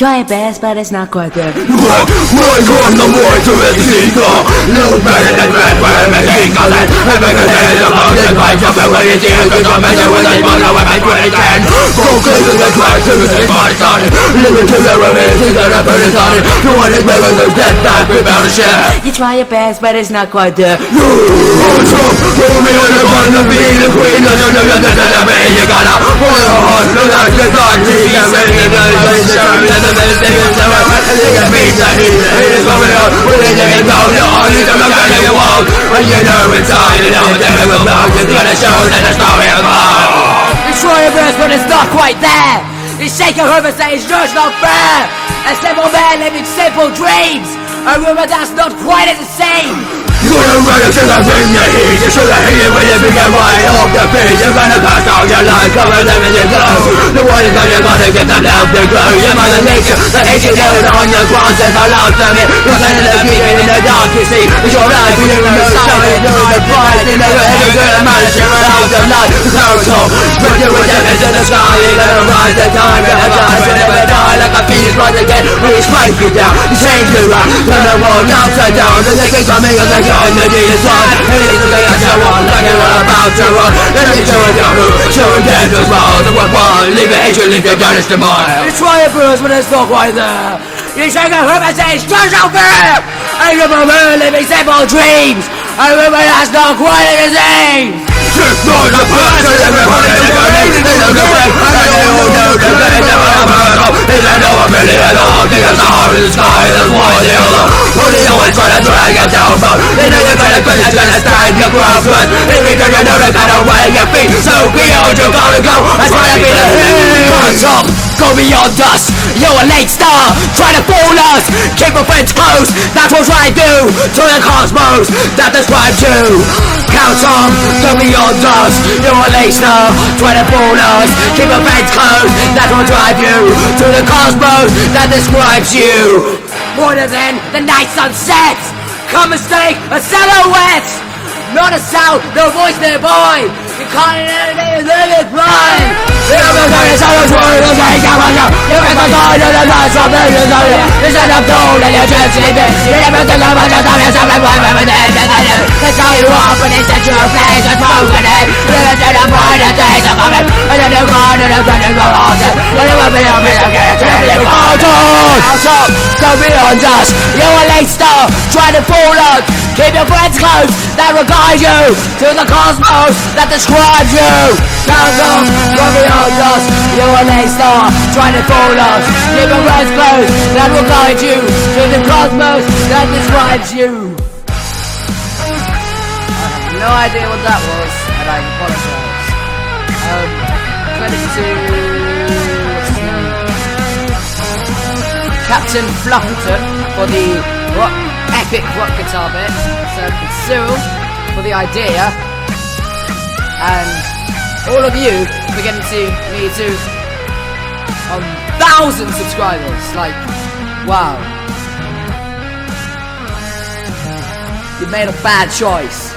Try your best, but it's not quite there. We're going the way to Mexico. Little better than red, where Mexico land. I'm gonna say the mountain by jumping when it's here. Cause I'm measure with a small when I'm 2010. Go clean to the track to the same body started. Living to the remains, things that I've been started. No one is making the dead back, we bound to share. You try your best, but it's not quite there. Hold me on the one to be the queen. No, you gotta hold your heart. Look like the dark, see the rain, the You try your best, but it's not quite there. You shake your head and say it's just not fair. A simple man living simple dreams. A rumor that's not quite the same. You're gonna run into the thing you hate. You should have hated when you began right off the page. You're gonna pass out your life, cover them in your glow. The one is that you're gonna get them down to glow. Your mother nature, the hate you down on your ground says aloud to me. You're sending the keeping in the dark, you see. It's your life, you don't know something, you know the price. You never ever gonna manage to run out of life. So, spread your redemption to the sky. You're gonna rise the time, you're gonna die. You'll never die like a phoenix rise again. We strike you down, you change the round. Turn the world upside down. And they keep coming and they go. The day is on, and it's the day I show on. Like you're about to run. Let me show it down, show it down as well. The one, leave your hatred, leave your darkness to mine. You try your best, but it's not quite there. You shake your head and say it's just not fair. I remember living simple dreams. I remember that's not quite the same. Just know the person, everybody is burning. They don't know where, I don't know the way. Never heard of, they don't know a million at all. They got the heart in the sky, that's why they're alone. Only always try to drag it down, but they know you're gonna stand your ground. But they return you know they're gonna wear your feet. So beyond you gotta go, I try to be the hero. Hands up, go beyond us. You're a late star, try to fool us. Keep your friends close, that's what I do. To the cosmos that describes you. Count on, go beyond us. You're a late star, try to fool us. Keep your friends close, that's what drive you. To the cosmos that describes you. Brighter than the night sunset. Come and stay a silhouette. Not a sound, no voice nearby. You can't hear anything, live it blind. You're the greatest of the world, you're the God of the lights of the universe. This is the dawn and you're just sleeping. You never think about the time you're something one with the end of the day. That's how you are, but it's that your place is broken. You're to the brighter days are coming. And then you're gone and you're gonna go on. You're never be able to get to the mountain. House up, go beyond us. You're a late star, try to fool us. Keep your friends close, that will guide you to the cosmos that describes you. House up, go beyond us. You're a late star, try to fool us. Keep your friends close, that will guide you to the cosmos that describes you. I have no idea what that was, and I apologise. Credit to Captain Fluffington for the epic rock guitar bit. So Cyril for the idea, and all of you for getting me to 1,000 subscribers. Like, wow. You made a bad choice.